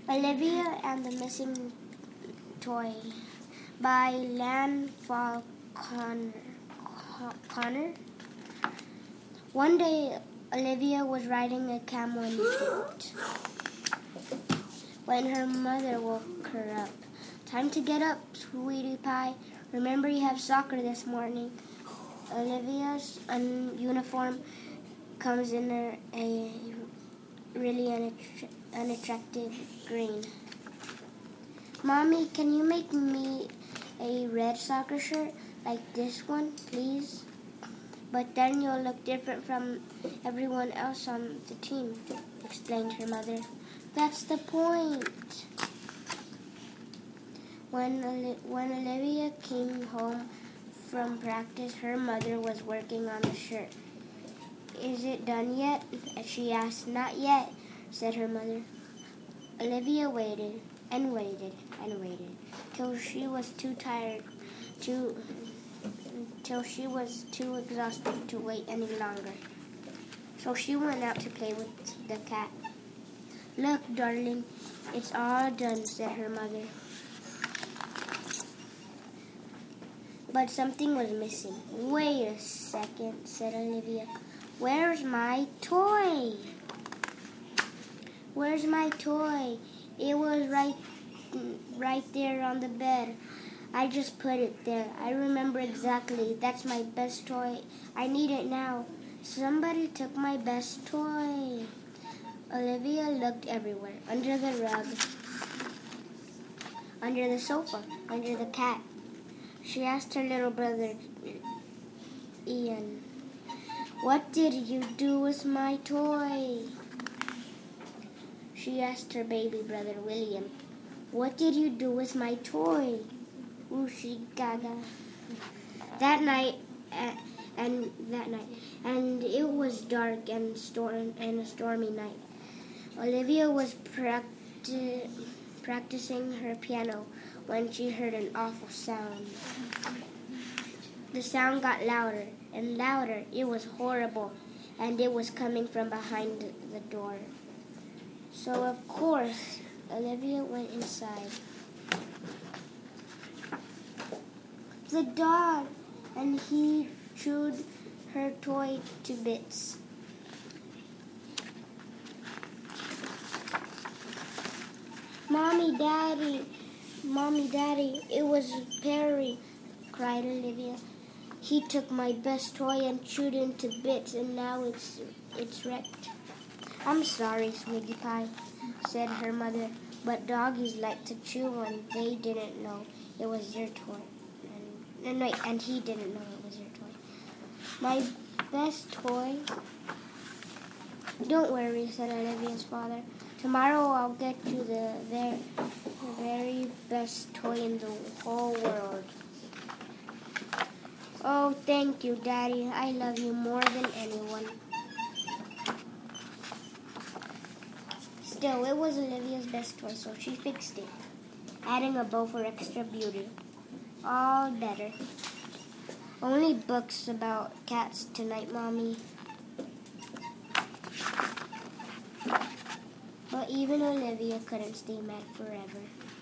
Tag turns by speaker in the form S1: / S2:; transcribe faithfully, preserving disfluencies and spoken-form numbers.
S1: Olivia and the Missing Toy by Lan Falconer. One day, Olivia was riding a camel in Egypt when her mother woke her up. Time to get up, sweetie pie. Remember you have soccer this morning. Olivia's un- uniform comes in a, a really unatt- unattractive green. Mommy, can you make me a red soccer shirt like this one, please? But then you'll look different from everyone else on the team, explained her mother. That's the point. When, when Olivia came home from practice, her mother was working on the shirt. Is it done yet? She asked. Not yet, said her mother. Olivia waited and waited and waited till she was too tired to till she was too exhausted to wait any longer. So she went out to play with the cat. Look, darling, it's all done, said her mother. But something was missing. Wait a second, said Olivia. Where's my toy? Where's my toy? It was right, right there on the bed. I just put it there. I remember exactly. That's my best toy. I need it now. Somebody took my best toy. Olivia looked everywhere. Under the rug. Under the sofa. Under the cat. She asked her little brother, Ian, what did you do with my toy? She asked her baby brother, William, what did you do with my toy? Whooshy gaga. That night, uh, and that night, and it was dark and storm and a stormy night. Olivia was practi- practicing her piano when she heard an awful sound. The sound got louder and louder. It was horrible, and it was coming from behind the door. So, of course, Olivia went inside. The dog, and he chewed her toy to bits. Mommy, Daddy, Mommy, Daddy, it was Perry, cried Olivia. He took my best toy and chewed it into bits, and now it's it's wrecked. I'm sorry, Sweetie Pie, said her mother, but doggies like to chew and they didn't know it was your toy. And, and, wait, and he didn't know it was your toy. My best toy? Don't worry, said Olivia's father. Tomorrow I'll get you the very, the very best toy in the whole world. Oh, thank you, Daddy. I love you more than anyone. Still, it was Olivia's best toy, so she fixed it, adding a bow for extra beauty. All better. Only books about cats tonight, Mommy. But even Olivia couldn't stay mad forever.